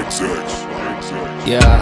Ya,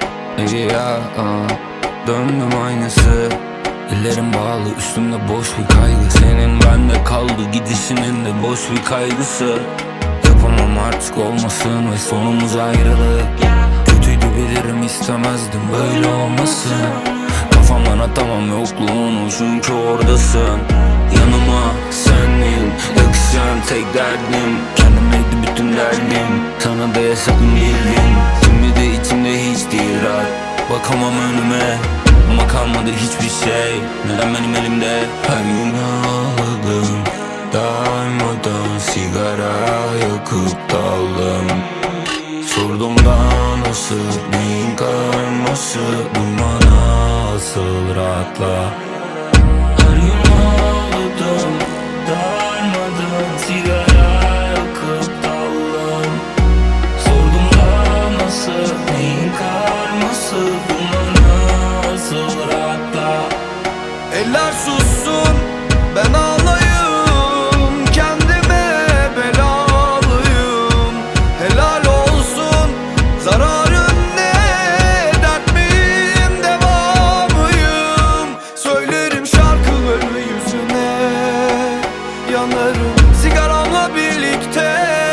döndüm aynısı. Ellerim bağlı, üstümde boş bir kaygı. Senin bende kaldı, gidişinin de boş bir kaygısı. Yapamam artık olmasın ve sonumuz ayrılık. Kötüydü bilirim, istemezdim böyle olmasın. Kafamdan atamam yokluğunu çünkü oradasın. Yanıma senin, yakışan tek derdim. Kendimeydi bütün derdim, sana da yaşadım bildim. Şimdi de içimde hiç değil rahat. Bakamam önüme ama kalmadı hiçbir şey. Neden benim elimde? Her gün ağladım, darmadan sigara yakıp daldım. Sordum da nasıl, neyin karması, dumana asıl rahatla. Her gün ağladım, darmadan sigara yakıp daldım. Sordum da nasıl, neyin karması, dumana asıl rahatla. Eller sussun, ben ağlayayım, kendime belalıyım. Helal olsun, zararın ne, dert miyim, devamıyım. Söylerim şarkıları yüzüne, yanarım sigaramla birlikte.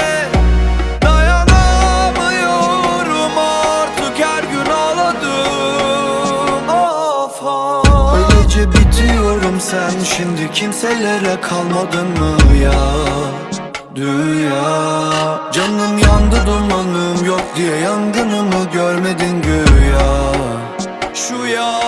Dayanamıyorum artık, her gün ağladım. Of of. Öylece bitiyorum, sen şimdi kimselere kalmadın mı ya? Dünya canım yandı, dumanım yok diye yangınımı görmedin güya. Şu ya